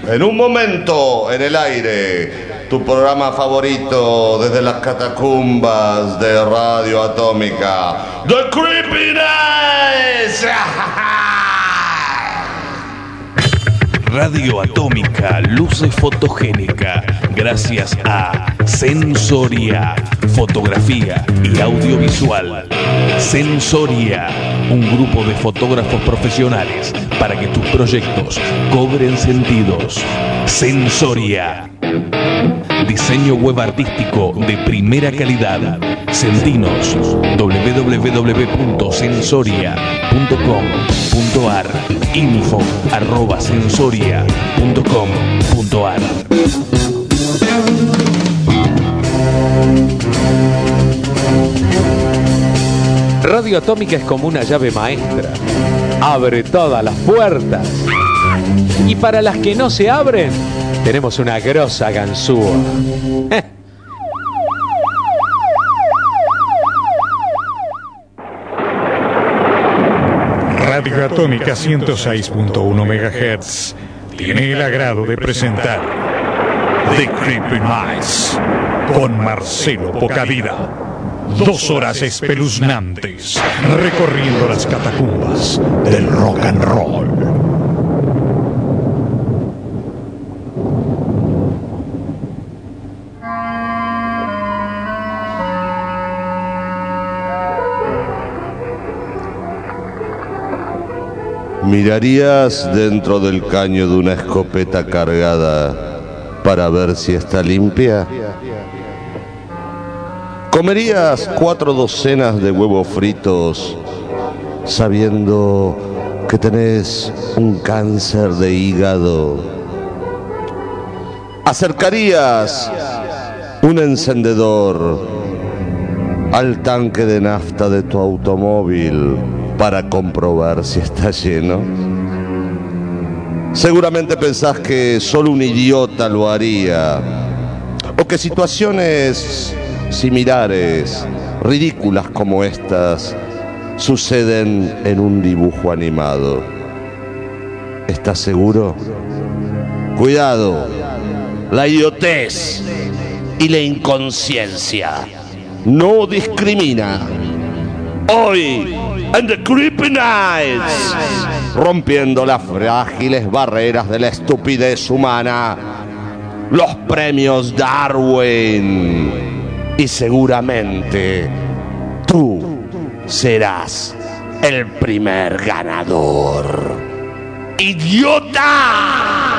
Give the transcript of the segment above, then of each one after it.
En un momento, en el aire, tu programa favorito desde las catacumbas de Radio Atómica, The Creepiness. Radio Atómica luce fotogénica gracias a Sensoria, fotografía y audiovisual. Sensoria, un grupo de fotógrafos profesionales para que tus proyectos cobren sentidos. Sensoria. Diseño web artístico de primera calidad. Sentinos www.sensoria.com.ar. info@sensoria.com.ar. Radio Atómica es como una llave maestra. Abre todas las puertas. Y para las que no se abren, tenemos una grosa ganzúa. Radio Atómica 106.1 MHz tiene el agrado de presentar The Creepiness con Marcelo Pocavida. 2 horas espeluznantes recorriendo las catacumbas del rock and roll. ¿Mirarías dentro del caño de una escopeta cargada para ver si está limpia? ¿Comerías 4 docenas de huevos fritos sabiendo que tenés un cáncer de hígado? ¿Acercarías un encendedor al tanque de nafta de tu automóvil para comprobar si está lleno? Seguramente pensás que solo un idiota lo haría, o que situaciones similares, ridículas como estas, suceden en un dibujo animado. ¿Estás seguro? Cuidado, la idiotez y la inconsciencia no discrimina. Hoy, en The Creepiness, rompiendo las frágiles barreras de la estupidez humana, los premios Darwin. Y seguramente tú serás el primer ganador. ¡Idiota!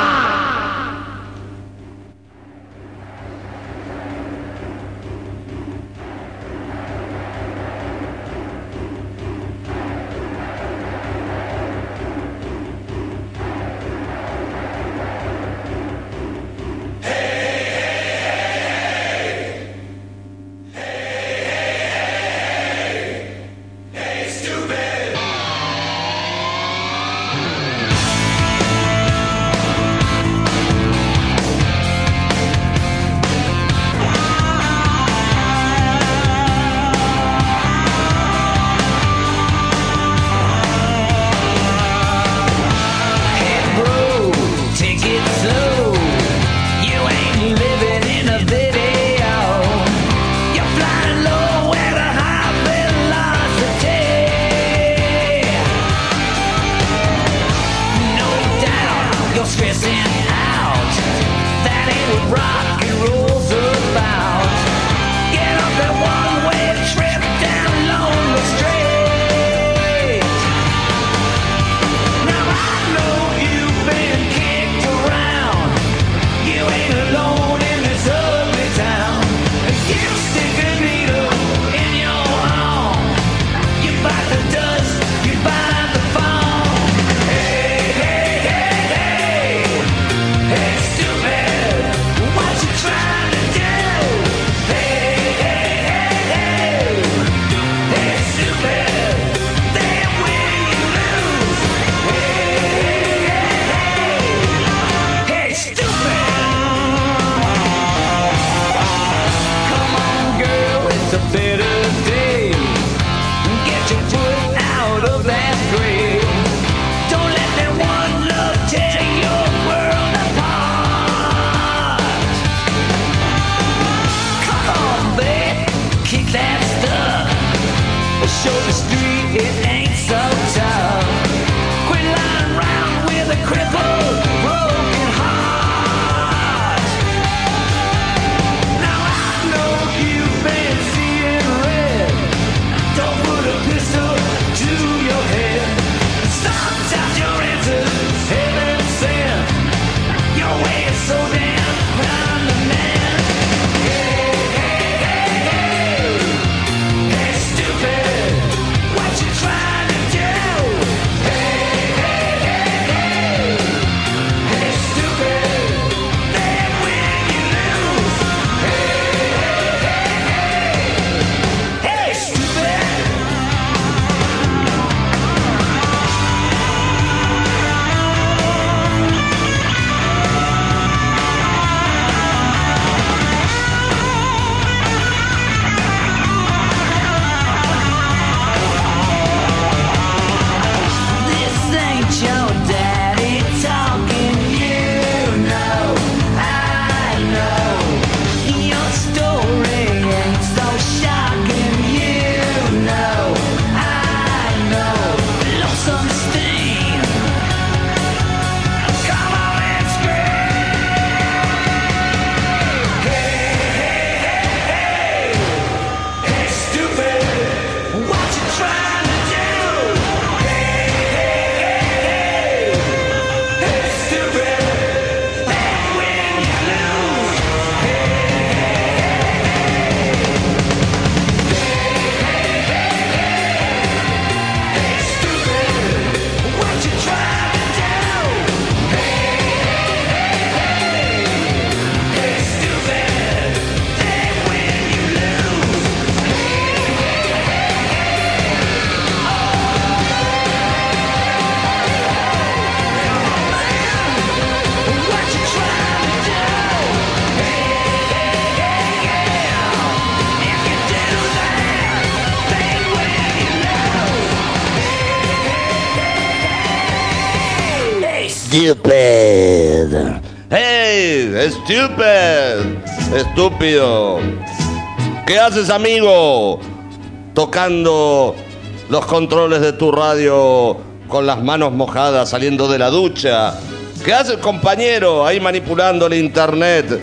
Stupid. Hey, stupid. Estúpido. ¿Qué haces, amigo? Tocando los controles de tu radio con las manos mojadas saliendo de la ducha. ¿Qué haces, compañero? Ahí manipulando el internet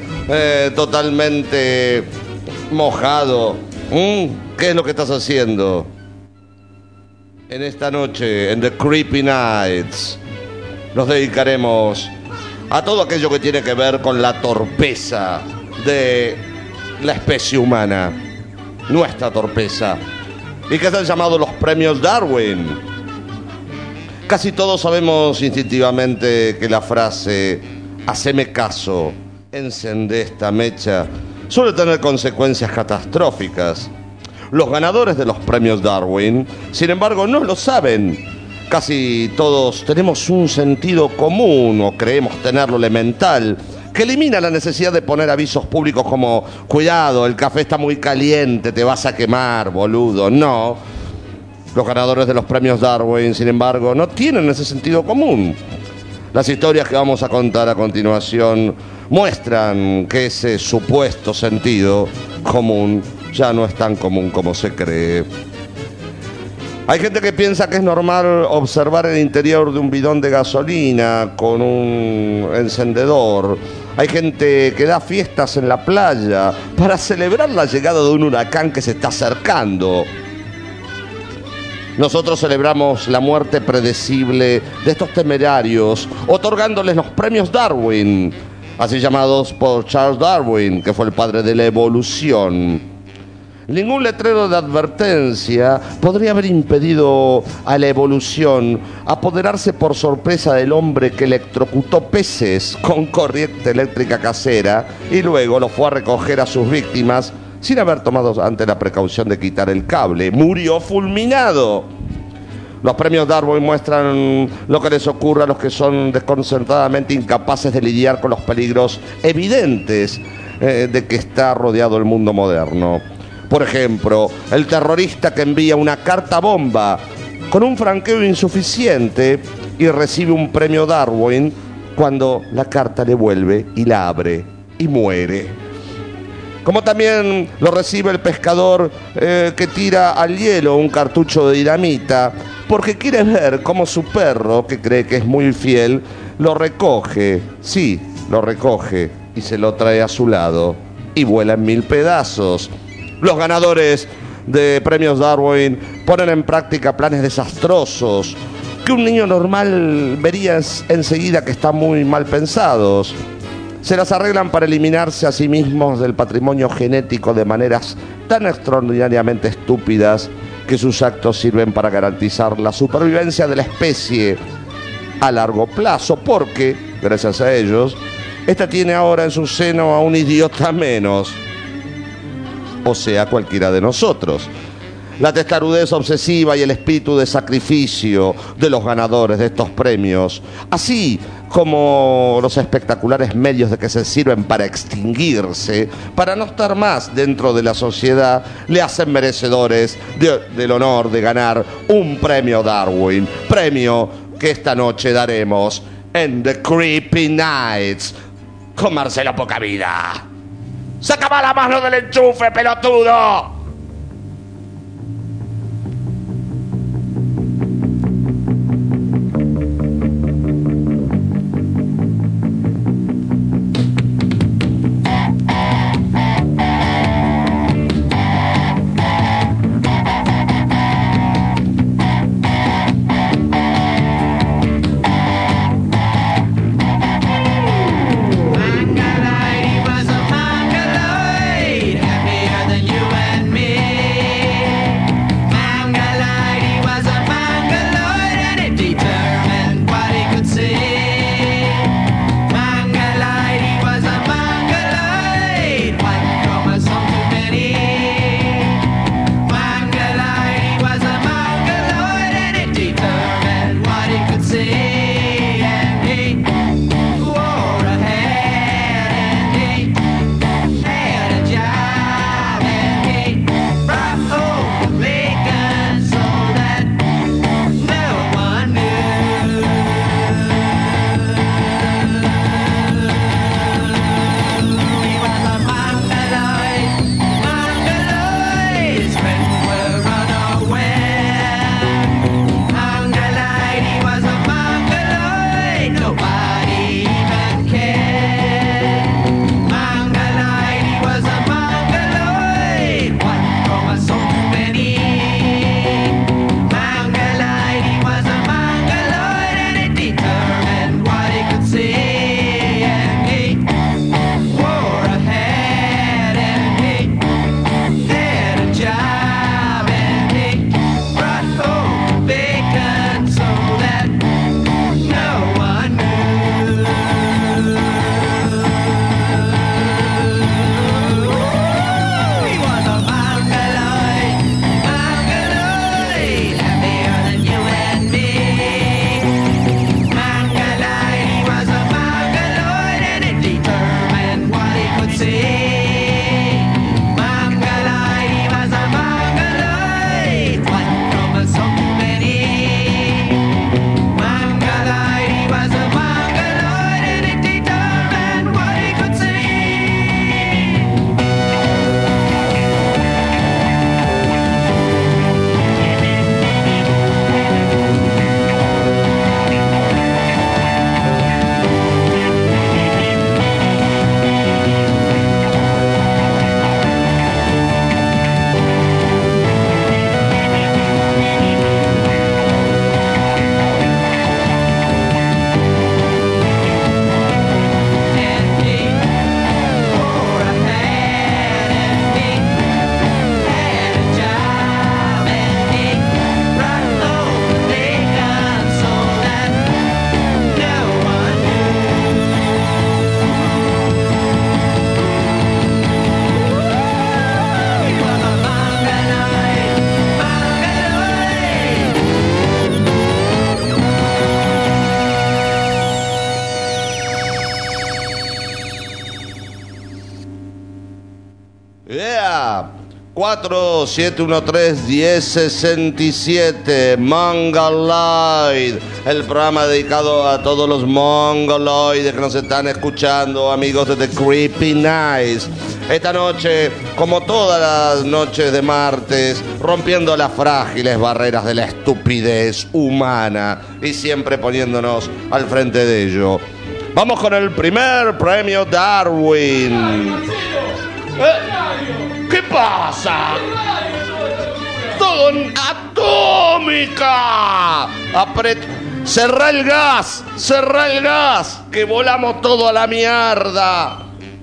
totalmente mojado. ¿Qué es lo que estás haciendo? En esta noche, en The Creepy Nights, nos dedicaremos a todo aquello que tiene que ver con la torpeza de la especie humana, nuestra torpeza, y que se han llamado los premios Darwin. Casi todos sabemos instintivamente que la frase "haceme caso, encendé esta mecha" suele tener consecuencias catastróficas. Los ganadores de los premios Darwin, sin embargo, no lo saben. Casi todos tenemos un sentido común, o creemos tenerlo elemental, que elimina la necesidad de poner avisos públicos como "cuidado, el café está muy caliente, te vas a quemar, boludo". No. Los ganadores de los premios Darwin, sin embargo, no tienen ese sentido común. Las historias que vamos a contar a continuación muestran que ese supuesto sentido común ya no es tan común como se cree. Hay gente que piensa que es normal observar el interior de un bidón de gasolina con un encendedor. Hay gente que da fiestas en la playa para celebrar la llegada de un huracán que se está acercando. Nosotros celebramos la muerte predecible de estos temerarios, otorgándoles los premios Darwin, así llamados por Charles Darwin, que fue el padre de la evolución. Ningún letrero de advertencia podría haber impedido a la evolución apoderarse por sorpresa del hombre que electrocutó peces con corriente eléctrica casera y luego lo fue a recoger a sus víctimas sin haber tomado antes la precaución de quitar el cable. Murió fulminado. Los premios Darwin muestran lo que les ocurre a los que son desconcertadamente incapaces de lidiar con los peligros evidentes de que está rodeado el mundo moderno. Por ejemplo, el terrorista que envía una carta bomba con un franqueo insuficiente y recibe un premio Darwin cuando la carta le vuelve y la abre y muere. Como también lo recibe el pescador que tira al hielo un cartucho de dinamita porque quiere ver cómo su perro, que cree que es muy fiel, lo recoge. Sí, lo recoge y se lo trae a su lado y vuela en 1000 pedazos. Los ganadores de premios Darwin ponen en práctica planes desastrosos que un niño normal vería enseguida que están muy mal pensados. Se las arreglan para eliminarse a sí mismos del patrimonio genético de maneras tan extraordinariamente estúpidas que sus actos sirven para garantizar la supervivencia de la especie a largo plazo, porque, gracias a ellos, esta tiene ahora en su seno a un idiota menos, o sea, cualquiera de nosotros. La testarudez obsesiva y el espíritu de sacrificio de los ganadores de estos premios, así como los espectaculares medios de que se sirven para extinguirse, para no estar más dentro de la sociedad, le hacen merecedores del honor de ganar un premio Darwin, premio que esta noche daremos en The Creepy Nights con Marcelo Pocavida. ¡Sácame la mano del enchufe, pelotudo! Mongoloid, he was a mongoloid, happier than you and me. 4713-1067, Mongoloid, el programa dedicado a todos los mongoloides que nos están escuchando, amigos de The Creepy Nights. Esta noche, como todas las noches de martes, rompiendo las frágiles barreras de la estupidez humana y siempre poniéndonos al frente de ello. Vamos con el primer premio Darwin. ¿Qué pasa? ¡Todo en Atómica! ¡Cerrá el gas! ¡Que volamos todo a la mierda!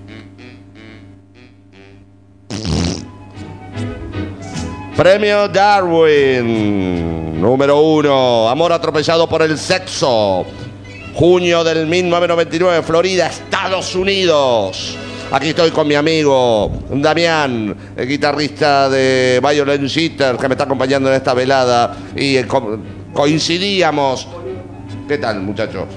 Premio Darwin. Número 1. Amor atropellado por el sexo. Junio del 1999, Florida, Estados Unidos. Aquí estoy con mi amigo Damián, el guitarrista de Violent Jitters, que me está acompañando en esta velada. Y coincidíamos. ¿Qué tal, muchachos?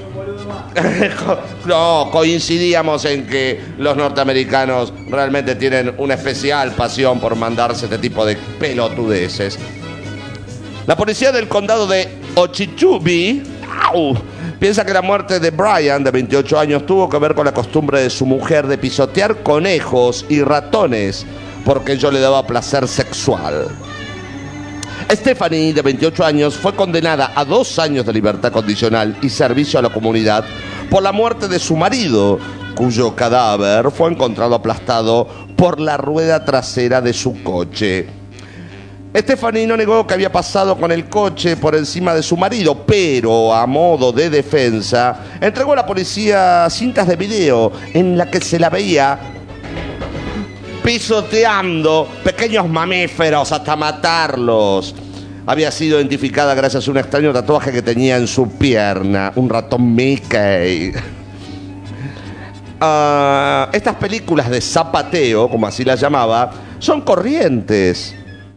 No, coincidíamos en que los norteamericanos realmente tienen una especial pasión por mandarse este tipo de pelotudeces. La policía del condado de Okeechobee piensa que la muerte de Brian, de 28 años, tuvo que ver con la costumbre de su mujer de pisotear conejos y ratones porque ello le daba placer sexual. Stephanie, de 28 años, fue condenada a 2 años de libertad condicional y servicio a la comunidad por la muerte de su marido, cuyo cadáver fue encontrado aplastado por la rueda trasera de su coche. Stephanie no negó que había pasado con el coche por encima de su marido, pero a modo de defensa entregó a la policía cintas de video en la que se la veía pisoteando pequeños mamíferos hasta matarlos. Había sido identificada gracias a un extraño tatuaje que tenía en su pierna, un ratón Mickey. Estas películas de zapateo, como así las llamaba, son corrientes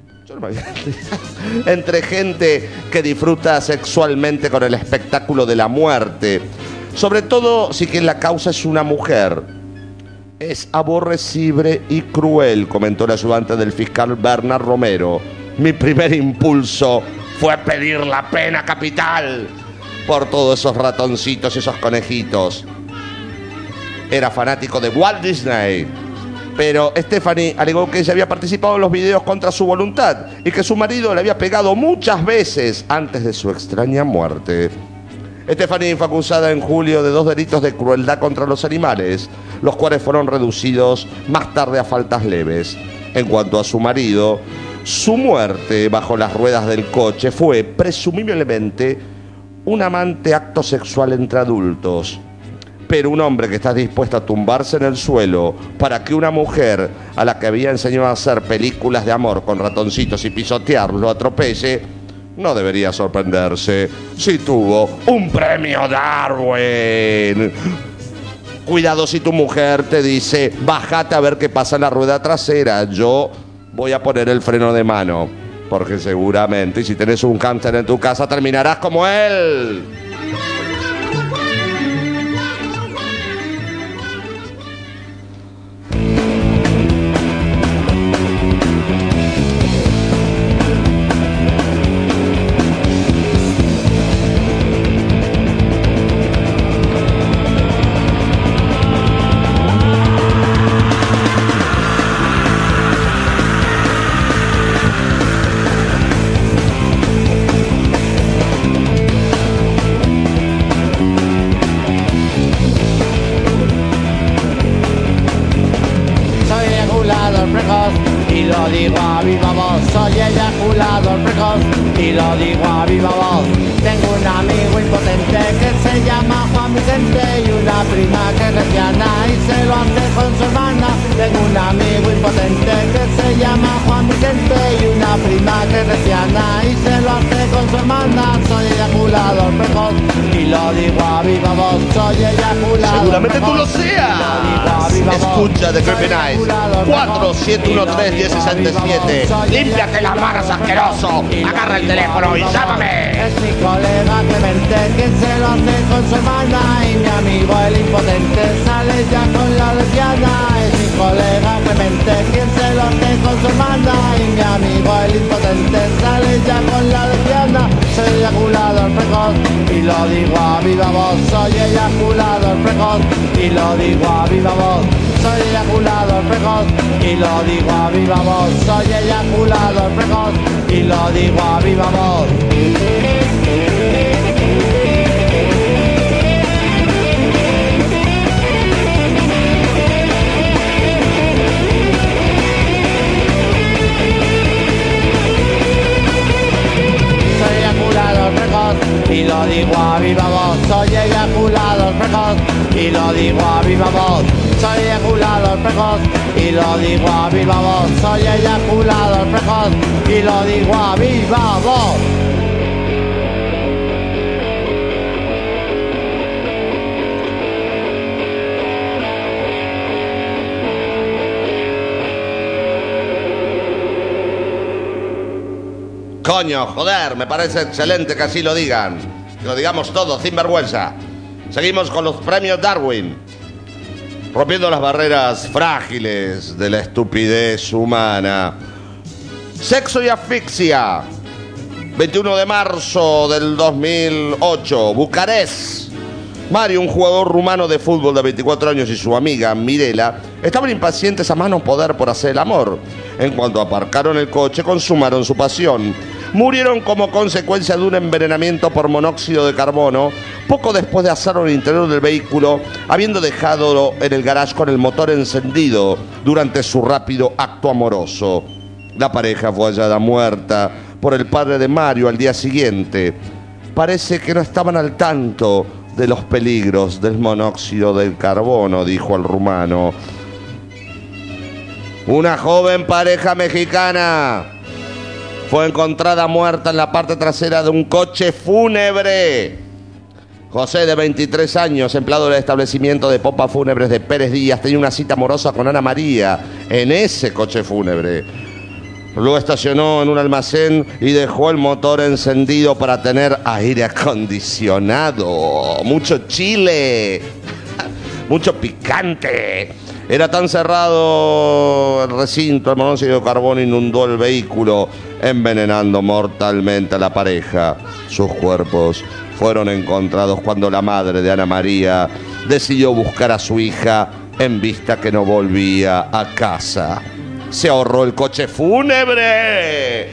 entre gente que disfruta sexualmente con el espectáculo de la muerte, sobre todo si quien la causa es una mujer. Es aborrecible y cruel, comentó el ayudante del fiscal Bernard Romero. Mi primer impulso fue pedir la pena capital por todos esos ratoncitos y esos conejitos. Era fanático de Walt Disney, pero Stephanie alegó que ella había participado en los videos contra su voluntad y que su marido le había pegado muchas veces antes de su extraña muerte. Stephanie fue acusada en julio de 2 delitos de crueldad contra los animales, los cuales fueron reducidos más tarde a faltas leves. En cuanto a su marido, su muerte bajo las ruedas del coche fue presumiblemente un amante acto sexual entre adultos. Pero un hombre que está dispuesto a tumbarse en el suelo para que una mujer a la que había enseñado a hacer películas de amor con ratoncitos y pisotearlo lo atropelle, no debería sorprenderse si tuvo un premio Darwin. Cuidado si tu mujer te dice, bájate a ver qué pasa en la rueda trasera, yo voy a poner el freno de mano, porque seguramente si tenés un hámster en tu casa terminarás como él. Seguramente tú lo seas. Escucha The Creepy Nights. 4713-1067. Límpiate las manos, asqueroso. Agarra el teléfono y llámame. Es mi colega Clemente quien se lo hace con su hermana. Y mi amigo el impotente sale ya con la lesbiana. Es mi colega Clemente quien se lo hace con su hermana. Y precoz y lo digo a viva voz. Soy eyaculador precoz y lo digo a viva voz. Soy eyaculador precoz y lo digo a viva voz. Soy eyaculador precoz y lo digo a viva voz. Y lo digo a viva voz, soy eyaculador precoz y lo digo a viva voz, soy eyaculador precoz y lo digo a viva voz, soy eyaculador precoz y lo digo a viva voz. Coño, joder, me parece excelente que así lo digan. Que lo digamos todos, sin vergüenza. Seguimos con los premios Darwin. Rompiendo las barreras frágiles de la estupidez humana. Sexo y asfixia. 21 de marzo del 2008, Bucarest. Mario, un jugador rumano de fútbol de 24 años, y su amiga Mirela estaban impacientes a más no poder por hacer el amor. En cuanto aparcaron el coche, consumaron su pasión. Murieron como consecuencia de un envenenamiento por monóxido de carbono poco después de hacerlo en el interior del vehículo, habiendo dejado en el garage con el motor encendido durante su rápido acto amoroso. La pareja fue hallada muerta por el padre de Mario al día siguiente. Parece que no estaban al tanto de los peligros del monóxido del carbono, dijo el rumano. Una joven pareja mexicana fue encontrada muerta en la parte trasera de un coche fúnebre. José, de 23 años, empleado del establecimiento de pompas fúnebres de Pérez Díaz, tenía una cita amorosa con Ana María en ese coche fúnebre. Luego estacionó en un almacén y dejó el motor encendido para tener aire acondicionado. Mucho chile, mucho picante. Era tan cerrado el recinto, el monóxido de carbono inundó el vehículo, envenenando mortalmente a la pareja. Sus cuerpos fueron encontrados cuando la madre de Ana María decidió buscar a su hija en vista que no volvía a casa. Se ahorró el coche fúnebre.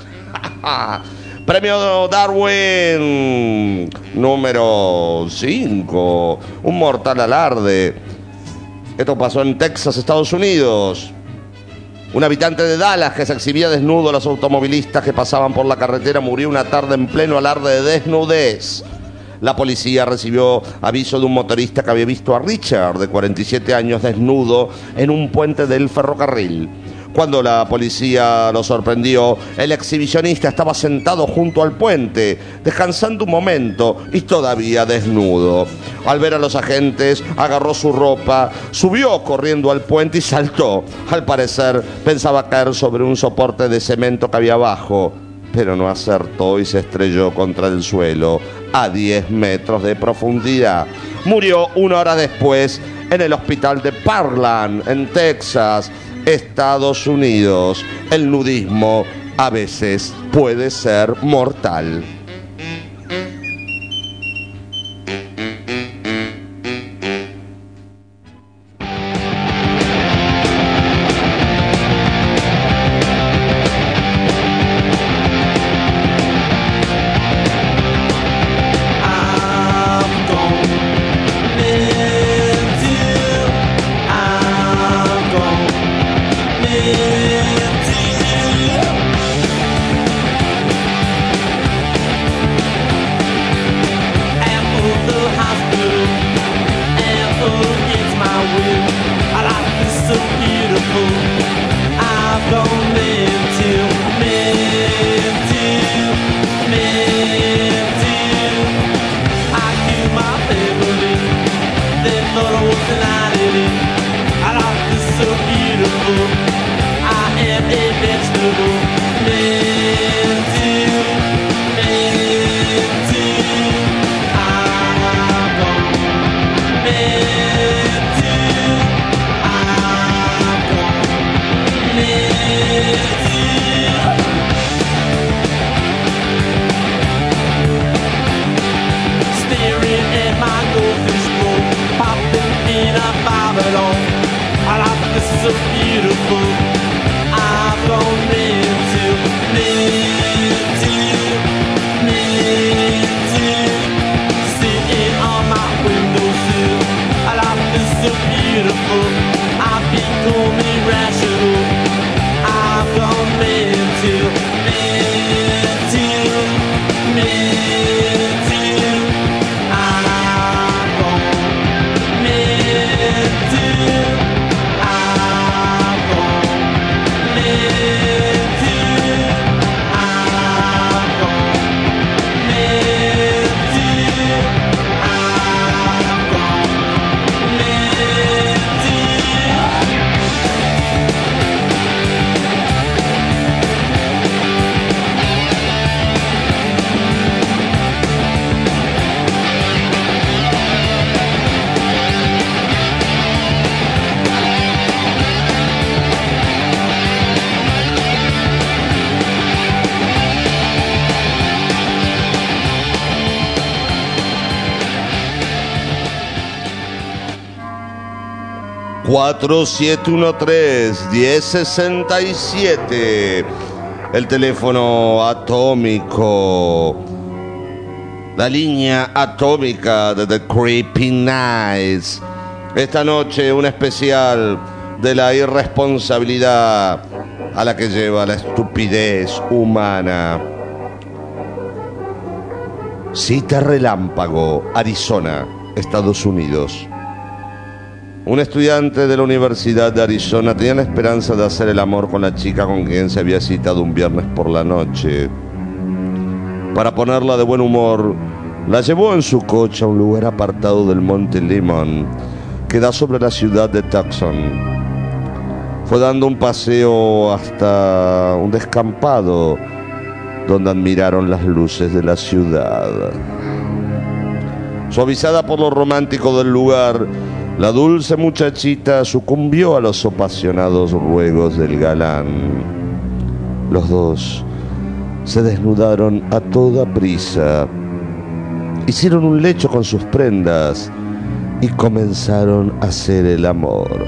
Premio Darwin número 5. Un mortal alarde. Esto pasó en Texas, Estados Unidos. Un habitante de Dallas que se exhibía desnudo a los automovilistas que pasaban por la carretera murió una tarde en pleno alarde de desnudez. La policía recibió aviso de un motorista que había visto a Richard, de 47 años, desnudo en un puente del ferrocarril. Cuando la policía lo sorprendió, el exhibicionista estaba sentado junto al puente, descansando un momento y todavía desnudo. Al ver a los agentes, agarró su ropa, subió corriendo al puente y saltó. Al parecer, pensaba caer sobre un soporte de cemento que había abajo, pero no acertó y se estrelló contra el suelo a 10 metros de profundidad. Murió 1 hora después en el hospital de Parkland, en Texas, Estados Unidos. El nudismo a veces puede ser mortal. so beautiful. I've become irrational. I've gone mental, mental, mental. I've gone mental. I've gone mental. I've gone mental. I've gone ...4713-1067... el teléfono atómico, la línea atómica de The Creepy Nights. Esta noche un especial de la irresponsabilidad a la que lleva la estupidez humana. Cita relámpago, Arizona, Estados Unidos. Un estudiante de la Universidad de Arizona tenía la esperanza de hacer el amor con la chica con quien se había citado un viernes por la noche. Para ponerla de buen humor, la llevó en su coche a un lugar apartado del Monte Lemmon, que da sobre la ciudad de Tucson. Fue dando un paseo hasta un descampado, donde admiraron las luces de la ciudad. Suavizada por lo romántico del lugar, la dulce muchachita sucumbió a los apasionados ruegos del galán. Los dos se desnudaron a toda prisa, hicieron un lecho con sus prendas y comenzaron a hacer el amor.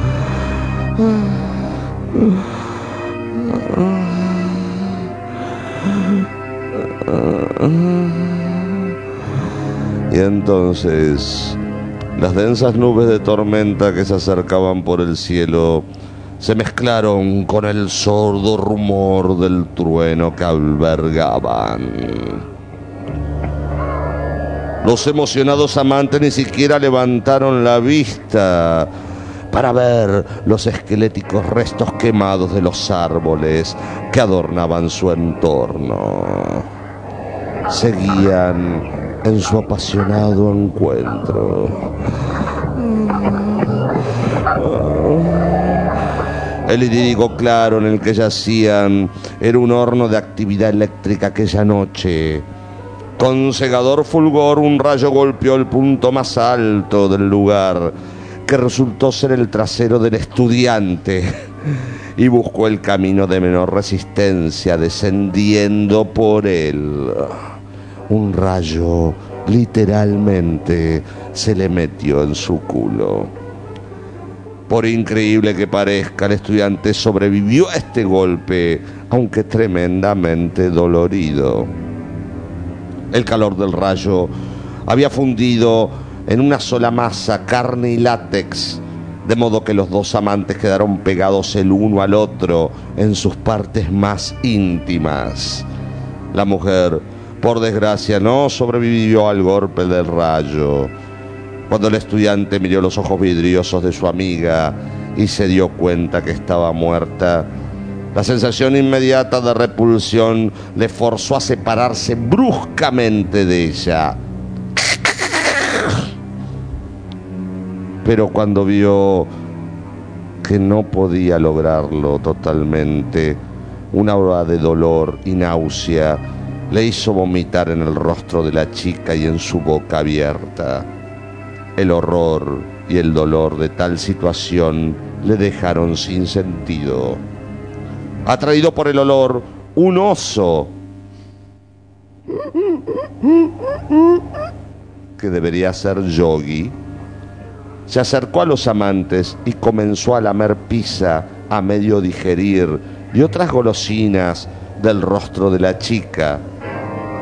Y entonces las densas nubes de tormenta que se acercaban por el cielo se mezclaron con el sordo rumor del trueno que albergaban. Los emocionados amantes ni siquiera levantaron la vista para ver los esqueléticos restos quemados de los árboles que adornaban su entorno. Seguían en su apasionado encuentro. El idílico claro en el que yacían era un horno de actividad eléctrica aquella noche. Con cegador fulgor un rayo golpeó el punto más alto del lugar, que resultó ser el trasero del estudiante, y buscó el camino de menor resistencia, descendiendo por él. Un rayo literalmente se le metió en su culo. Por increíble que parezca, el estudiante sobrevivió a este golpe, aunque tremendamente dolorido. El calor del rayo había fundido en una sola masa carne y látex, de modo que los dos amantes quedaron pegados el uno al otro en sus partes más íntimas. La mujer, por desgracia, no sobrevivió al golpe del rayo. Cuando el estudiante miró los ojos vidriosos de su amiga y se dio cuenta que estaba muerta, la sensación inmediata de repulsión le forzó a separarse bruscamente de ella. Pero cuando vio que no podía lograrlo totalmente, una ola de dolor y náusea le hizo vomitar en el rostro de la chica y en su boca abierta. El horror y el dolor de tal situación le dejaron sin sentido. Atraído por el olor, un oso, que debería ser Yogi, se acercó a los amantes y comenzó a lamer pizza a medio digerir y otras golosinas del rostro de la chica.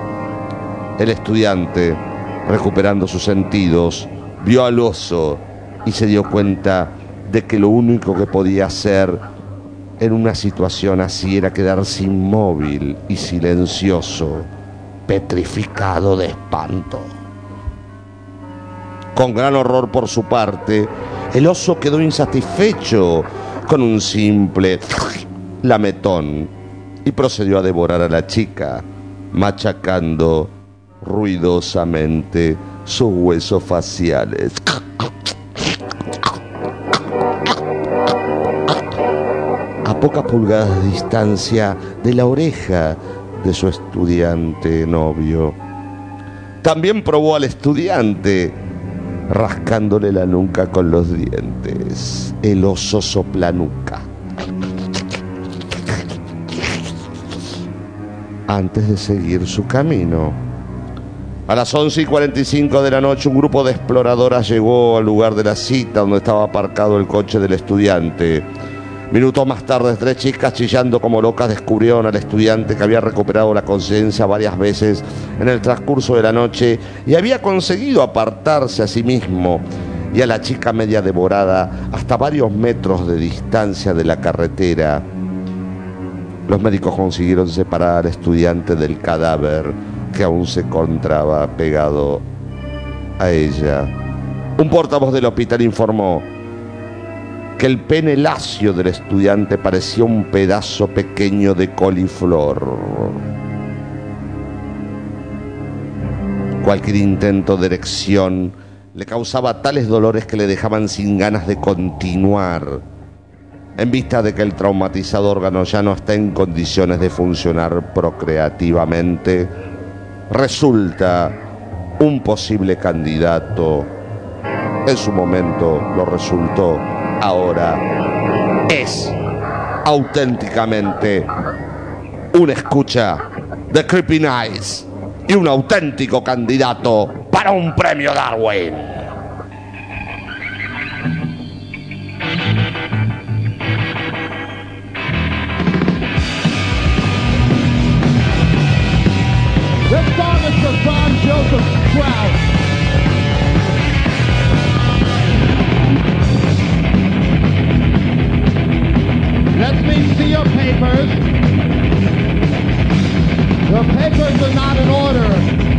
El estudiante, recuperando sus sentidos, vio al oso y se dio cuenta de que lo único que podía hacer en una situación así era quedarse inmóvil y silencioso, petrificado de espanto. Con gran horror por su parte, el oso quedó insatisfecho con un simple lametón y procedió a devorar a la chica, machacando ruidosamente sus huesos faciales. A pocas pulgadas de distancia de la oreja de su estudiante novio. También probó al estudiante, rascándole la nuca con los dientes. El oso soplanuca. Antes de seguir su camino. A las 11:45 de la noche, un grupo de exploradoras llegó al lugar de la cita donde estaba aparcado el coche del estudiante. Minutos más tarde, 3 chicas chillando como locas descubrieron al estudiante que había recuperado la conciencia varias veces en el transcurso de la noche y había conseguido apartarse a sí mismo y a la chica media devorada hasta varios metros de distancia de la carretera. Los médicos consiguieron separar al estudiante del cadáver que aún se encontraba pegado a ella. Un portavoz del hospital informó que el pene lacio del estudiante parecía un pedazo pequeño de coliflor. Cualquier intento de erección le causaba tales dolores que le dejaban sin ganas de continuar, en vista de que el traumatizado órgano ya no está en condiciones de funcionar procreativamente. Resulta un posible candidato. En su momento lo resultó. Ahora es auténticamente una escucha de Creepy Nights y un auténtico candidato para un premio Darwin. This song is for John Joseph Stroud. Let me see your papers. Your papers are not in order.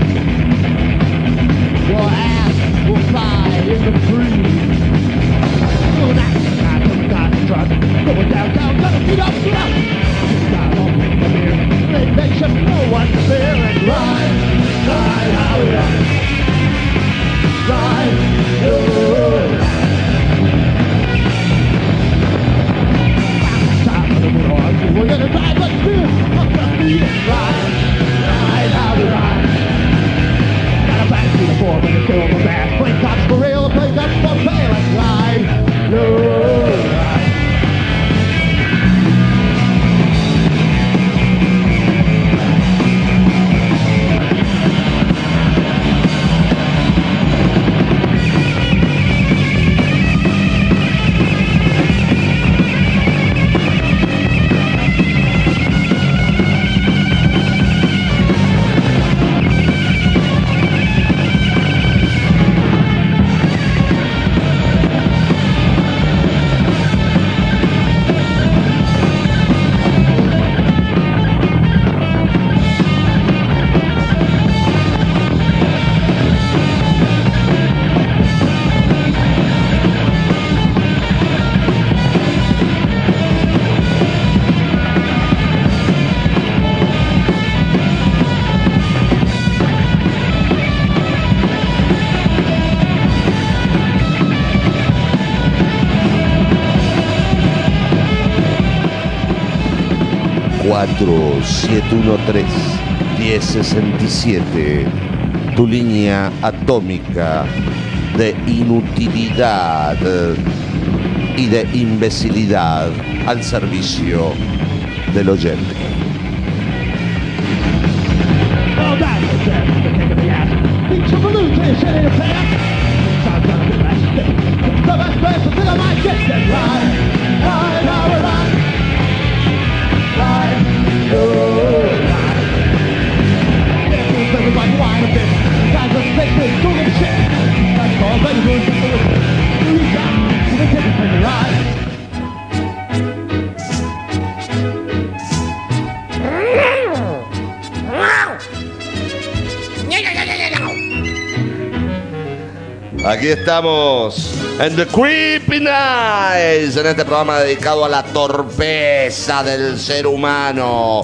Your ass will fly in the breeze. Going out, coming down the truck, going downtown, gonna beat up. Down on the beer, they should know what to beer and ride, how we ride, we're gonna ride like this, up the beat and ride, how we ride. Got a back to the floor, but it's still the back. Play cops for real, play guns for play, let's ride, ride. ...4 713 1067... tu línea atómica de inutilidad y de imbecilidad al servicio del oyente. Everybody whine a bit. Guys, let's take this. Go get shit. That's all. Baby, Aquí estamos en The Creepy Nights, en este programa dedicado a la torpeza del ser humano.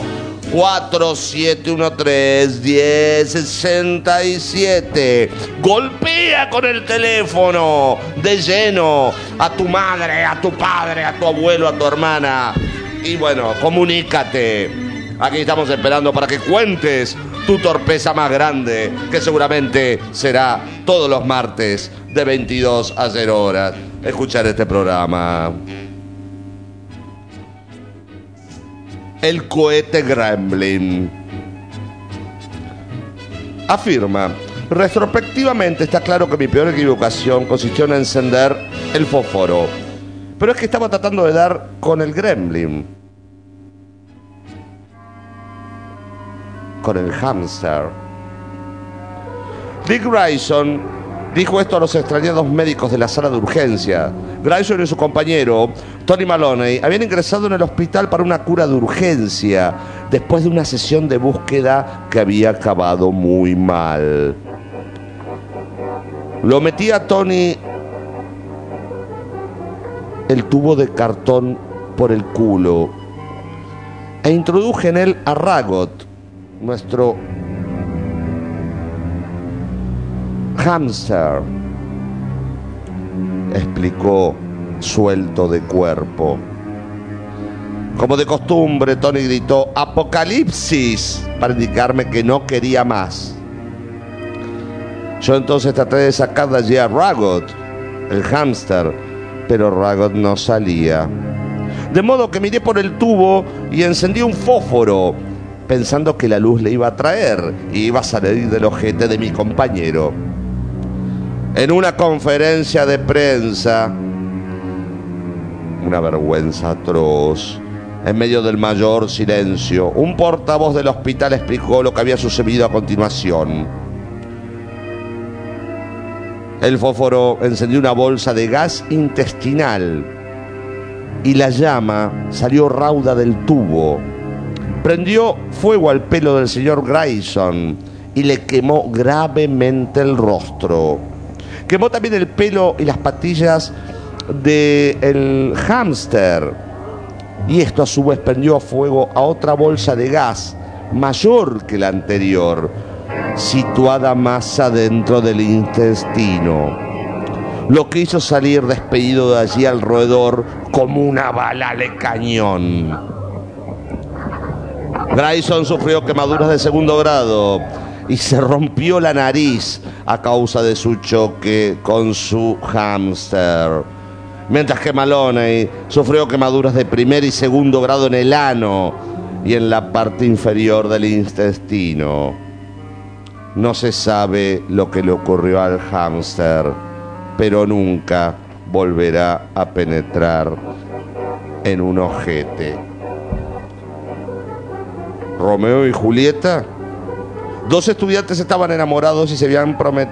4713-1067. Golpea con el teléfono de lleno a tu madre, a tu padre, a tu abuelo, a tu hermana. Y bueno, comunícate. Aquí estamos esperando para que cuentes tu torpeza más grande, que seguramente será todos los martes de 22 a 0 horas. Escuchar este programa. El cohete Gremlin. Afirma: retrospectivamente está claro que mi peor equivocación consistió en encender el fósforo, pero es que estaba tratando de dar con el Gremlin, con el hámster. Dick Grayson dijo esto a los extrañados médicos de la sala de urgencia. Grayson y su compañero, Tony Maloney, habían ingresado en el hospital para una cura de urgencia después de una sesión de búsqueda que había acabado muy mal. Lo metí a Tony el tubo de cartón por el culo e introduje en él a Ragot, nuestro hámster, explicó, suelto de cuerpo. Como de costumbre, Tony gritó ¡Apocalipsis! Para indicarme que no quería más. Yo entonces traté de sacar de allí a Ragot, el hámster, pero Ragot no salía. De modo que miré por el tubo y encendí un fósforo, pensando que la luz le iba a traer y iba a salir del ojete de mi compañero. En una conferencia de prensa, una vergüenza atroz, en medio del mayor silencio, un portavoz del hospital explicó lo que había sucedido a continuación. El fósforo encendió una bolsa de gas intestinal y la llama salió rauda del tubo. Prendió fuego al pelo del señor Grayson y le quemó gravemente el rostro. Quemó también el pelo y las patillas del hámster. Y esto a su vez prendió fuego a otra bolsa de gas mayor que la anterior, situada más adentro del intestino, lo que hizo salir despedido de allí al roedor como una bala de cañón. Grayson sufrió quemaduras de segundo grado y se rompió la nariz a causa de su choque con su hámster, mientras que Maloney sufrió quemaduras de primer y segundo grado en el ano y en la parte inferior del intestino. No se sabe lo que le ocurrió al hámster, pero nunca volverá a penetrar en un ojete. Romeo y Julieta. Dos estudiantes estaban enamorados y se habían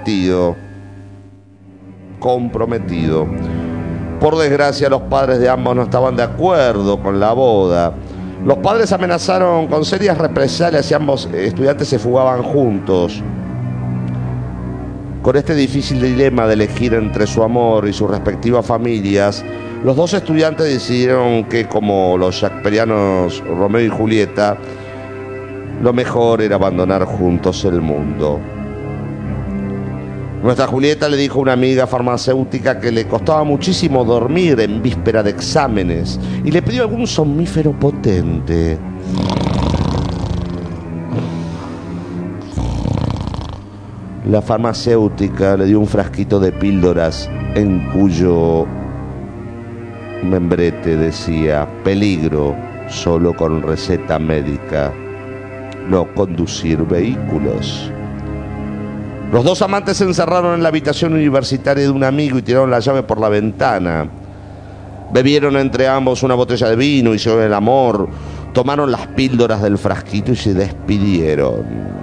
comprometido. Por desgracia, los padres de ambos no estaban de acuerdo con la boda. Los padres amenazaron con serias represalias si ambos estudiantes se fugaban juntos. Con este difícil dilema de elegir entre su amor y sus respectivas familias, los dos estudiantes decidieron que, como los shakespearianos Romeo y Julieta, lo mejor era abandonar juntos el mundo. Nuestra Julieta le dijo a una amiga farmacéutica que le costaba muchísimo dormir en víspera de exámenes y le pidió algún somnífero potente. La farmacéutica le dio un frasquito de píldoras en cuyo membrete decía: peligro, solo con receta médica, no conducir vehículos. Los dos amantes se encerraron en la habitación universitaria de un amigo y tiraron la llave por la ventana. Bebieron entre ambos una botella de vino, hicieron el amor, tomaron las píldoras del frasquito y se despidieron.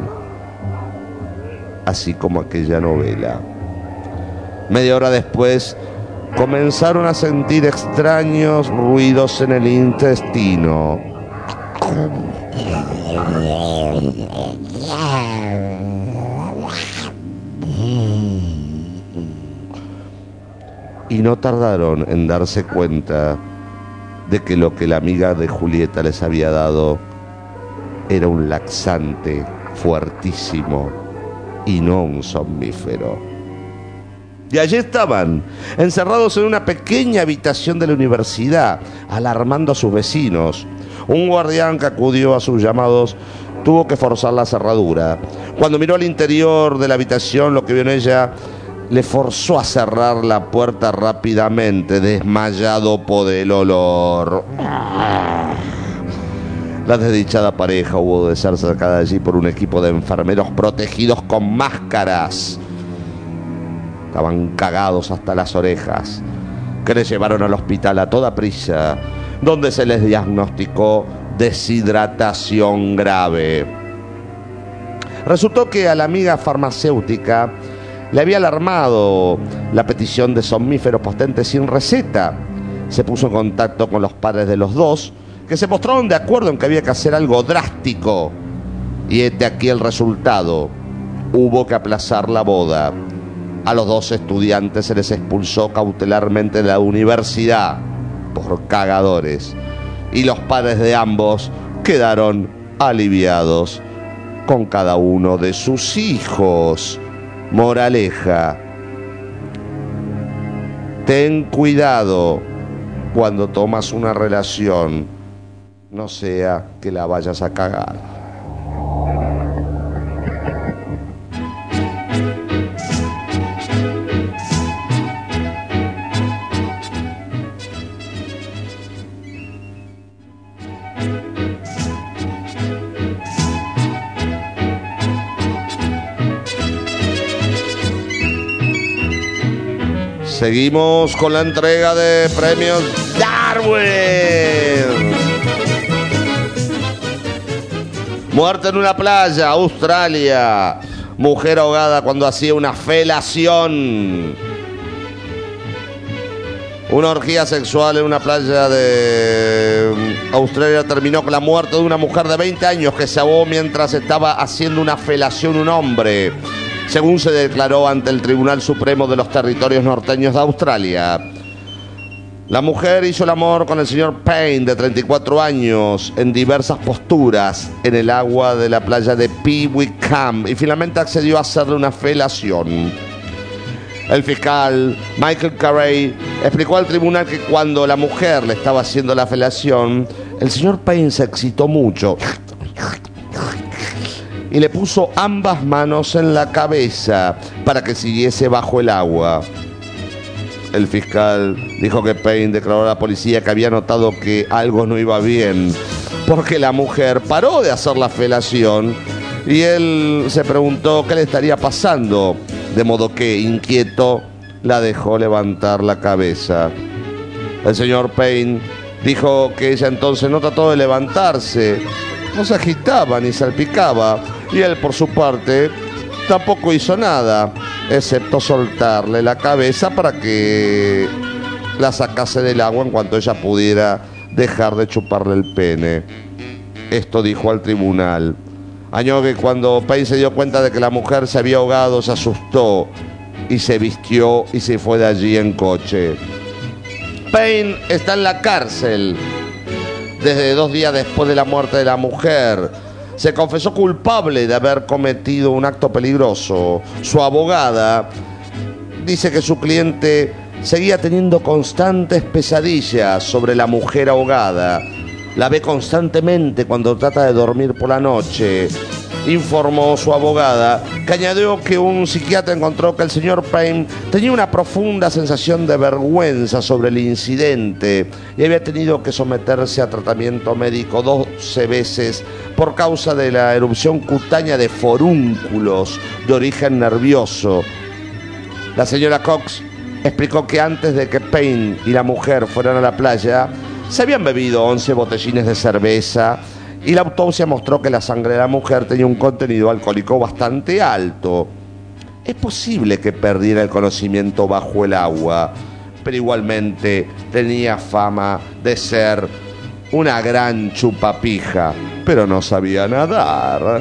Así como aquella novela. Media hora después comenzaron a sentir extraños ruidos en el intestino. y no tardaron en darse cuenta de que lo que la amiga de Julieta les había dado era un laxante fuertísimo y no un somnífero. Y allí estaban, encerrados en una pequeña habitación de la universidad, alarmando a sus vecinos. Un guardián que acudió a sus llamados tuvo que forzar la cerradura. Cuando miró al interior de la habitación, lo que vio en ella le forzó a cerrar la puerta rápidamente, desmayado por el olor. La desdichada pareja hubo de ser sacada de allí por un equipo de enfermeros protegidos con máscaras. Estaban cagados hasta las orejas, que les llevaron al hospital a toda prisa, donde se les diagnosticó deshidratación grave. Resultó que a la amiga farmacéutica le había alarmado la petición de somníferos potentes sin receta. Se puso en contacto con los padres de los dos, que se mostraron de acuerdo en que había que hacer algo drástico. Y este aquí el resultado. Hubo que aplazar la boda. A los dos estudiantes se les expulsó cautelarmente de la universidad por cagadores. Y los padres de ambos quedaron aliviados con cada uno de sus hijos. Moraleja: ten cuidado cuando tomas una relación, no sea que la vayas a cagar. Seguimos con la entrega de premios Darwin. Muerte en una playa, Australia. Mujer ahogada cuando hacía una felación. Una orgía sexual en una playa de Australia terminó con la muerte de una mujer de 20 años que se ahogó mientras estaba haciendo una felación a un hombre, según se declaró ante el Tribunal Supremo de los Territorios Norteños de Australia. La mujer hizo el amor con el señor Payne, de 34 años, en diversas posturas en el agua de la playa de Wickham, y finalmente accedió a hacerle una felación. El fiscal Michael Carey explicó al tribunal que cuando la mujer le estaba haciendo la felación, el señor Payne se excitó mucho y le puso ambas manos en la cabeza para que siguiese bajo el agua. El fiscal dijo que Payne declaró a la policía que había notado que algo no iba bien, porque la mujer paró de hacer la felación y él se preguntó qué le estaría pasando, de modo que, inquieto, la dejó levantar la cabeza. El señor Payne dijo que ella entonces no trató de levantarse, no se agitaba ni salpicaba, y él, por su parte, tampoco hizo nada, excepto soltarle la cabeza para que la sacase del agua en cuanto ella pudiera dejar de chuparle el pene. Esto dijo al tribunal. Añadió que cuando Payne se dio cuenta de que la mujer se había ahogado, se asustó y se vistió y se fue de allí en coche. Payne está en la cárcel desde 2 días después de la muerte de la mujer. Se confesó culpable de haber cometido un acto peligroso. Su abogada dice que su cliente seguía teniendo constantes pesadillas sobre la mujer ahogada. La ve constantemente cuando trata de dormir por la noche, informó su abogada, que añadió que un psiquiatra encontró que el señor Payne tenía una profunda sensación de vergüenza sobre el incidente y había tenido que someterse a tratamiento médico 12 veces por causa de la erupción cutánea de forúnculos de origen nervioso. La señora Cox explicó que antes de que Payne y la mujer fueran a la playa, se habían bebido 11 botellines de cerveza y la autopsia mostró que la sangre de la mujer tenía un contenido alcohólico bastante alto. Es posible que perdiera el conocimiento bajo el agua, pero igualmente tenía fama de ser una gran chupapija, pero no sabía nadar.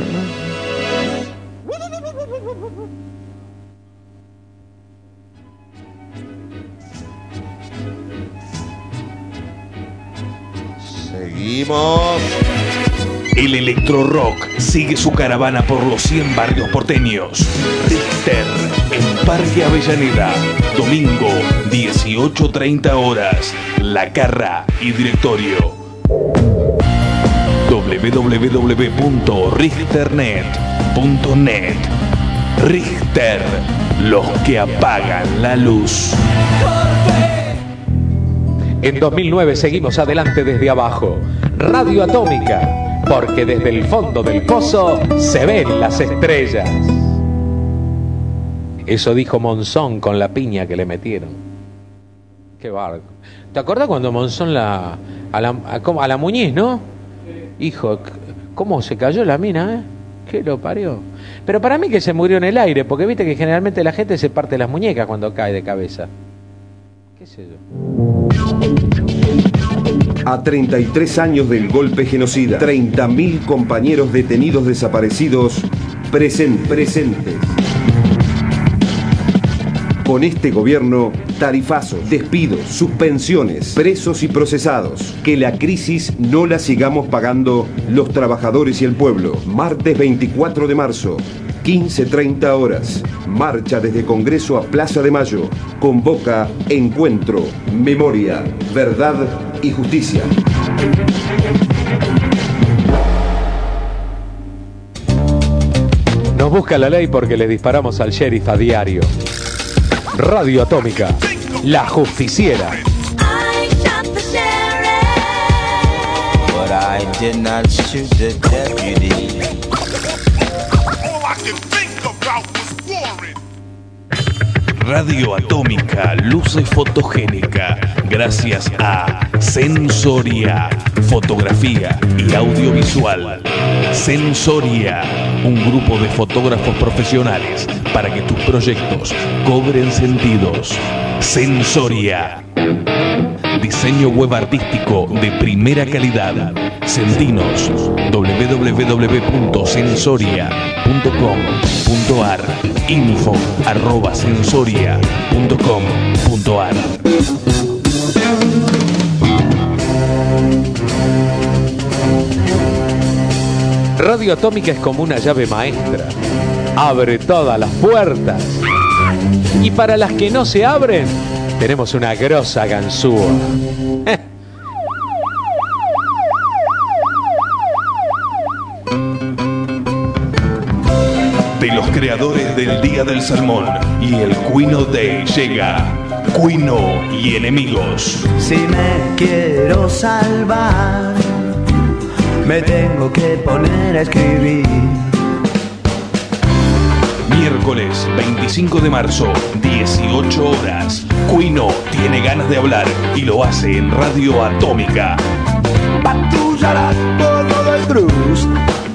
Seguimos. El electro rock sigue su caravana por los 100 barrios porteños. Richter, en Parque Avellaneda, domingo, 18:30 horas. La Carra y Directorio. www.richternet.net. Richter, los que apagan la luz. En 2009 seguimos adelante desde abajo. Radio Atómica, porque desde el fondo del pozo se ven las estrellas. Eso dijo Monzón con la piña que le metieron. Qué barco. ¿Te acordás cuando Monzón a la Muñiz, no? Hijo, ¿cómo se cayó la mina, ¿Qué lo parió? Pero para mí que se murió en el aire, porque viste que generalmente la gente se parte las muñecas cuando cae de cabeza. ¿Qué sé yo? A 33 años del golpe genocida, 30.000 compañeros detenidos desaparecidos presentes. Con este gobierno, tarifazos, despidos, suspensiones, presos y procesados. Que la crisis no la sigamos pagando los trabajadores y el pueblo. Martes 24 de marzo, 15:30 horas. Marcha desde Congreso a Plaza de Mayo. Convoca Encuentro, Memoria, Verdad y Justicia. Nos busca la ley porque le disparamos al sheriff a diario. Radio Atómica, la justiciera. But I did not shoot the deputy. Radio Atómica, luces fotogénica, gracias a Sensoria, fotografía y audiovisual. Sensoria, un grupo de fotógrafos profesionales para que tus proyectos cobren sentidos. Sensoria, diseño web artístico de primera calidad. Sentinos, www.sensoria.com.ar, info@sensoria.com.ar. Radio Atómica es como una llave maestra. Abre todas las puertas. Y para las que no se abren, tenemos una grosa ganzúa. De los creadores del Día del Salmón y el Quino Day llega Quino y Enemigos. Si me quiero salvar, me tengo que poner a escribir. Miércoles 25 de marzo, 18 horas. Quino tiene ganas de hablar y lo hace en Radio Atómica. Patrullarás por todo el cruz,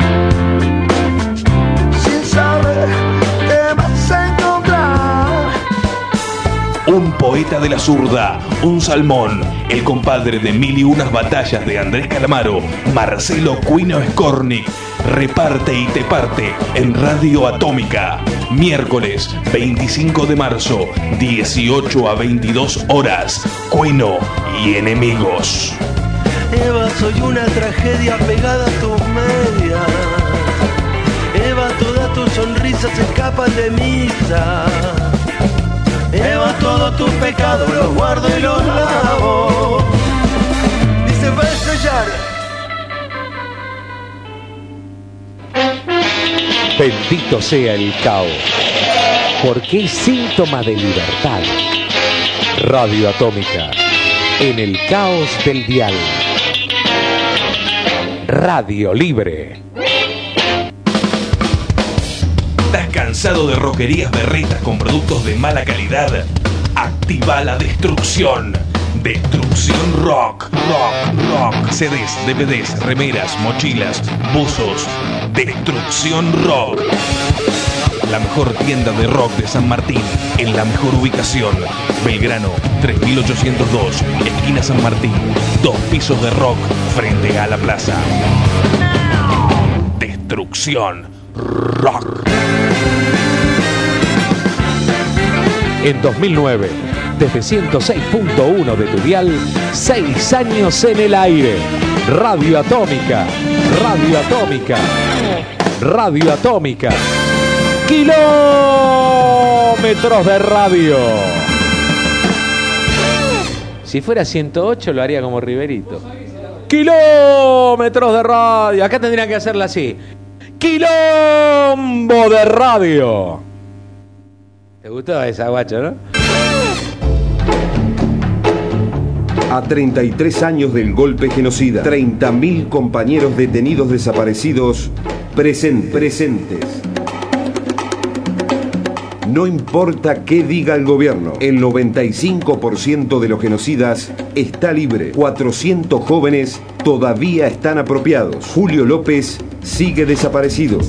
sin saber qué vas a encontrar. Un poeta de la zurda, un salmón, el compadre de 1001 batallas de Andrés Calamaro, Marcelo Quino Skornik, reparte y te parte en Radio Atómica. Miércoles 25 de marzo, 18 a 22 horas. Quino y Enemigos. Eva, soy una tragedia pegada a tus medias. Eva, todas tus sonrisas escapan de misa. Eva, todos tus pecados los guardo y los lavo. Dice, va a estrellar. Bendito sea el caos, porque es síntoma de libertad. Radio Atómica, en el caos del dial. Radio Libre. ¿Estás cansado de roquerías berretas con productos de mala calidad? Activa la destrucción. Destrucción Rock. CDs, DVDs, remeras, mochilas, buzos. Destrucción Rock. La mejor tienda de rock de San Martín, en la mejor ubicación. Belgrano, 3802, esquina San Martín. 2 pisos de rock frente a la plaza. Destrucción Rock. En 2009, Desde 106.1 de tu dial, 6 años en el aire. Radio Atómica, Radio Atómica, Radio Atómica. Kilómetros de radio. Si fuera 108 lo haría como Riverito. Kilómetros de radio. Acá tendrían que hacerla así. Quilombo de radio. ¿Te gustó esa, guacho, no? A 33 años del golpe genocida, 30.000 compañeros detenidos desaparecidos presentes. No importa qué diga el gobierno, el 95% de los genocidas está libre. 400 jóvenes todavía están apropiados. Julio López sigue desaparecido.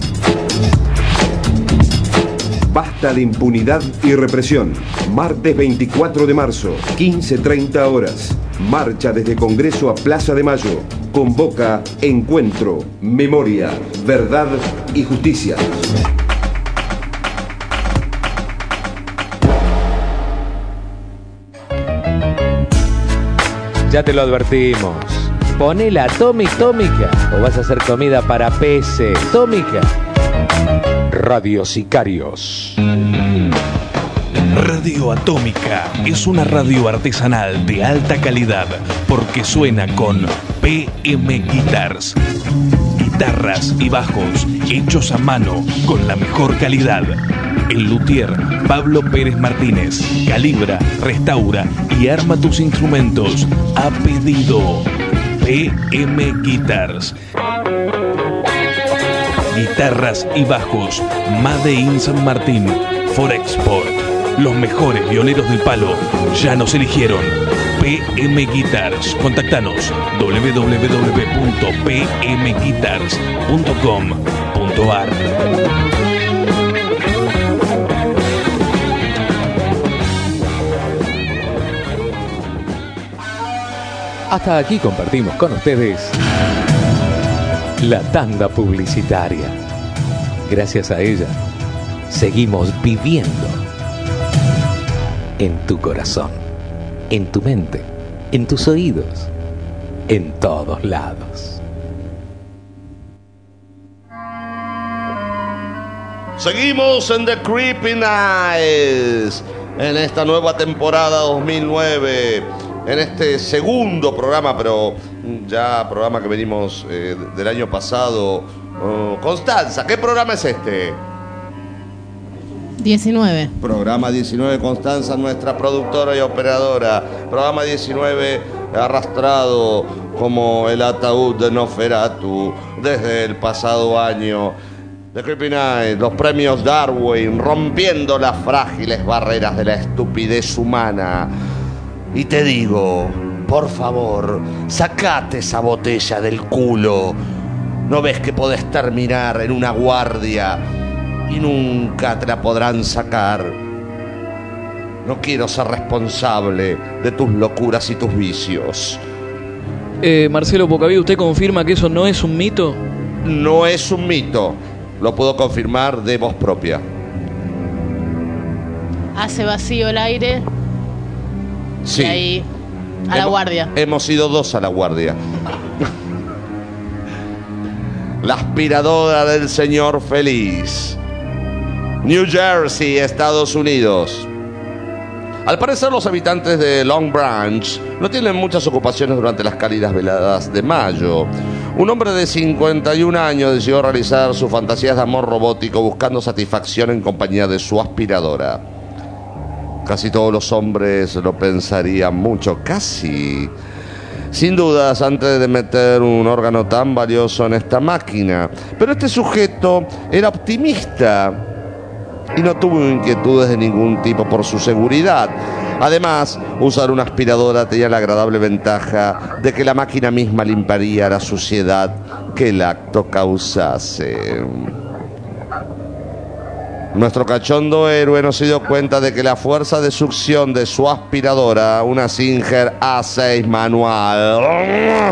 Basta de impunidad y represión. Martes 24 de marzo, 15:30 horas. Marcha desde Congreso a Plaza de Mayo. Convoca Encuentro, Memoria, Verdad y Justicia. Ya te lo advertimos. Poné la Tómica o vas a hacer comida para peces. Tómica. Radio Sicarios. Radio Atómica es una radio artesanal de alta calidad porque suena con PM Guitars. Guitarras y bajos hechos a mano con la mejor calidad. El luthier Pablo Pérez Martínez calibra, restaura y arma tus instrumentos a pedido. PM Guitars. Guitarras y bajos Made in San Martín for Export. Los mejores violeros del palo ya nos eligieron. PM Guitars. Contactanos www.pmguitars.com.ar. Hasta aquí compartimos con ustedes la tanda publicitaria. Gracias a ella, seguimos viviendo en tu corazón, en tu mente, en tus oídos, en todos lados. Seguimos en The Creepy Nights en esta nueva temporada 2009. En este segundo programa, pero ya programa que venimos del año pasado. Constanza, ¿qué programa es este? 19. Programa 19, Constanza, nuestra productora y operadora. Programa 19, arrastrado como el ataúd de Nosferatu desde el pasado año. The Creepy Night, los premios Darwin, rompiendo las frágiles barreras de la estupidez humana. Y te digo, por favor, sacate esa botella del culo. ¿No ves que podés terminar en una guardia y nunca te la podrán sacar? No quiero ser responsable de tus locuras y tus vicios. Marcelo Pocavida, ¿usted confirma que eso no es un mito? No es un mito. Lo puedo confirmar de voz propia. Hace vacío el aire. Sí. Y ahí, a la guardia. Hemos ido 2 a la guardia. La aspiradora del señor feliz. New Jersey, Estados Unidos. Al parecer, los habitantes de Long Branch no tienen muchas ocupaciones durante las cálidas veladas de mayo. Un hombre de 51 años decidió realizar sus fantasías de amor robótico buscando satisfacción en compañía de su aspiradora. Casi todos los hombres lo pensarían mucho, casi. Sin dudas, antes de meter un órgano tan valioso en esta máquina. Pero este sujeto era optimista y no tuvo inquietudes de ningún tipo por su seguridad. Además, usar una aspiradora tenía la agradable ventaja de que la máquina misma limpiaría la suciedad que el acto causase. Nuestro cachondo héroe no se dio cuenta de que la fuerza de succión de su aspiradora, una Singer A6 manual,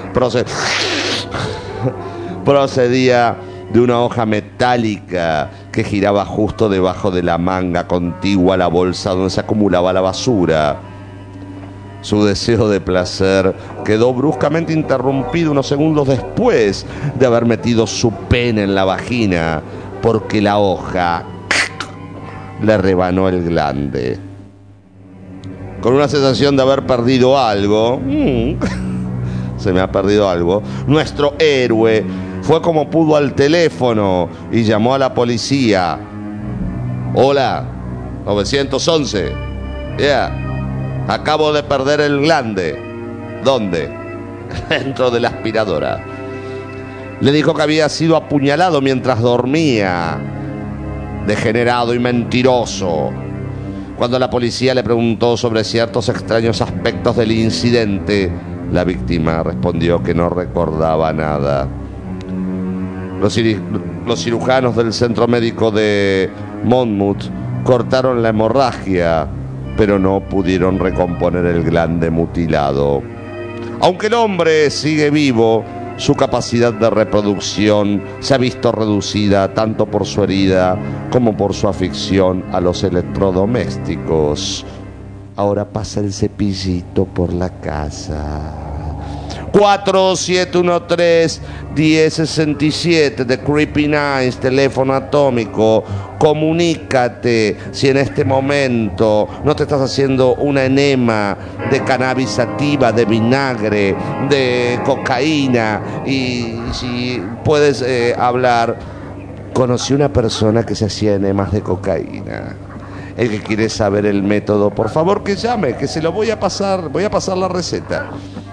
procedía de una hoja metálica que giraba justo debajo de la manga contigua a la bolsa donde se acumulaba la basura. Su deseo de placer quedó bruscamente interrumpido unos segundos después de haber metido su pene en la vagina, porque la hoja le rebanó el glande. Con una sensación de haber perdido algo, se me ha perdido algo, nuestro héroe fue como pudo al teléfono y llamó a la policía. Hola, 911. Acabo de perder el glande. ¿Dónde? Dentro de la aspiradora. Le dijo que había sido apuñalado mientras dormía. Degenerado y mentiroso. Cuando la policía le preguntó sobre ciertos extraños aspectos del incidente, la víctima respondió que no recordaba nada. Los cirujanos del centro médico de Monmouth cortaron la hemorragia, pero no pudieron recomponer el glande mutilado. Aunque el hombre sigue vivo, su capacidad de reproducción se ha visto reducida tanto por su herida como por su afición a los electrodomésticos. Ahora pasa el cepillito por la casa. 4713-1067 de Creepy Nice, teléfono atómico. Comunícate si en este momento no te estás haciendo una enema de cannabis sativa, de vinagre, de cocaína, y si puedes hablar. Conocí una persona que se hacía enemas de cocaína. El que quiere saber el método, por favor que llame, que se lo voy a pasar la receta.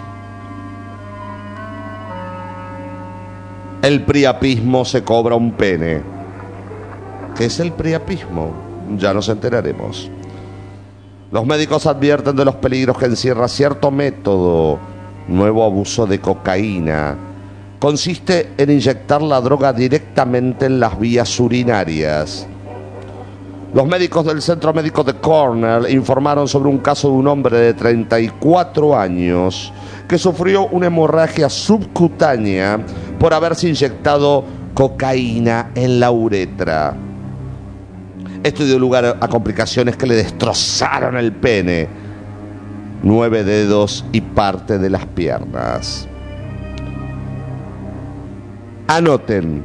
El priapismo se cobra un pene. ¿Qué es el priapismo? Ya nos enteraremos. Los médicos advierten de los peligros que encierra cierto método. Nuevo abuso de cocaína. Consiste en inyectar la droga directamente en las vías urinarias. Los médicos del Centro Médico de Cornell informaron sobre un caso de un hombre de 34 años que sufrió una hemorragia subcutánea por haberse inyectado cocaína en la uretra. Esto dio lugar a complicaciones que le destrozaron el pene, 9 dedos y parte de las piernas. Anoten,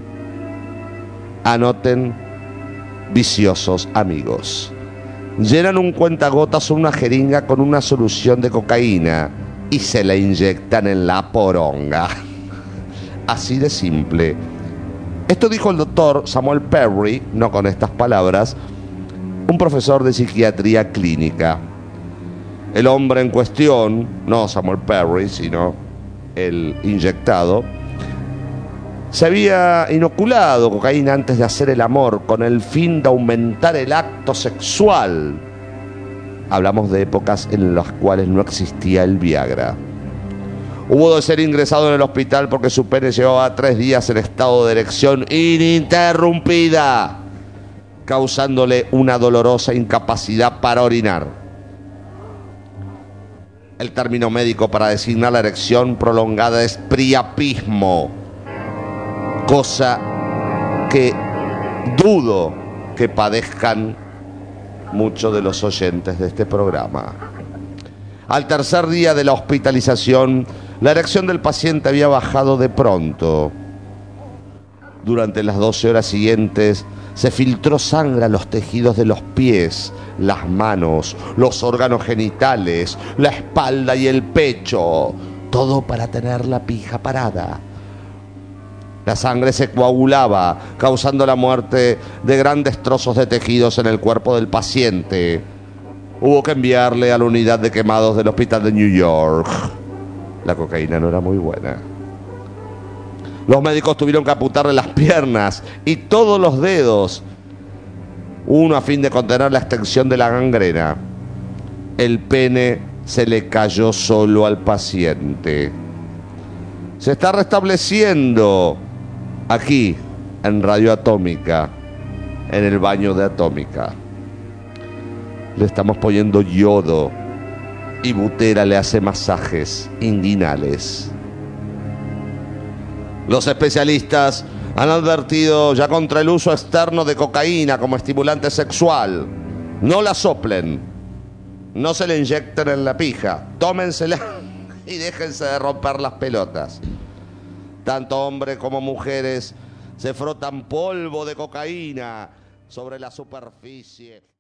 viciosos amigos. Llenan un cuentagotas o una jeringa con una solución de cocaína y se la inyectan en la poronga. Así de simple. Esto dijo el doctor Samuel Perry, no con estas palabras, un profesor de psiquiatría clínica. El hombre en cuestión, no Samuel Perry, sino el inyectado, se había inoculado cocaína antes de hacer el amor con el fin de aumentar el acto sexual. Hablamos de épocas en las cuales no existía el Viagra. Hubo de ser ingresado en el hospital porque su pene llevaba 3 días en estado de erección ininterrumpida, causándole una dolorosa incapacidad para orinar. El término médico para designar la erección prolongada es priapismo, cosa que dudo que padezcan muchos de los oyentes de este programa. Al tercer día de la hospitalización, la erección del paciente había bajado de pronto. Durante las 12 horas siguientes se filtró sangre a los tejidos de los pies, las manos, los órganos genitales, la espalda y el pecho, todo para tener la pija parada. La sangre se coagulaba, causando la muerte de grandes trozos de tejidos en el cuerpo del paciente. Hubo que enviarle a la unidad de quemados del hospital de New York. La cocaína no era muy buena. Los médicos tuvieron que amputarle las piernas y todos los dedos, uno a fin de contener la extensión de la gangrena. El pene se le cayó solo al paciente. Se está restableciendo aquí, en Radio Atómica, en el baño de Atómica. Le estamos poniendo yodo y Butera le hace masajes inguinales. Los especialistas han advertido ya contra el uso externo de cocaína como estimulante sexual. No la soplen, no se la inyecten en la pija, tómensela y déjense de romper las pelotas. Tanto hombres como mujeres se frotan polvo de cocaína sobre la superficie.